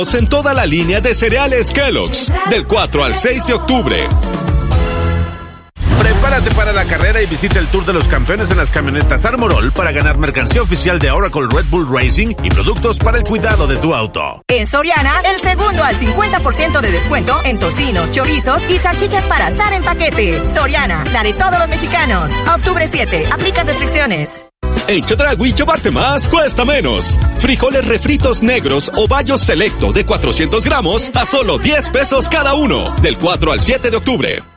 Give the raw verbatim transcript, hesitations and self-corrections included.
En toda la línea de cereales Kellogg's, del cuatro al seis de octubre. Prepárate para la carrera y visita el Tour de los Campeones en las camionetas Armorol para ganar mercancía oficial de Oracle Red Bull Racing y productos para el cuidado de tu auto. En Soriana, el segundo al cincuenta por ciento de descuento en tocinos, chorizos y salchichas para asar en paquete. Soriana, la de todos los mexicanos. A octubre siete, aplica restricciones. En Chedraui, llevarte más cuesta menos. Frijoles refritos negros o bayos selecto de cuatrocientos gramos a solo diez pesos cada uno. Del cuatro al siete de octubre.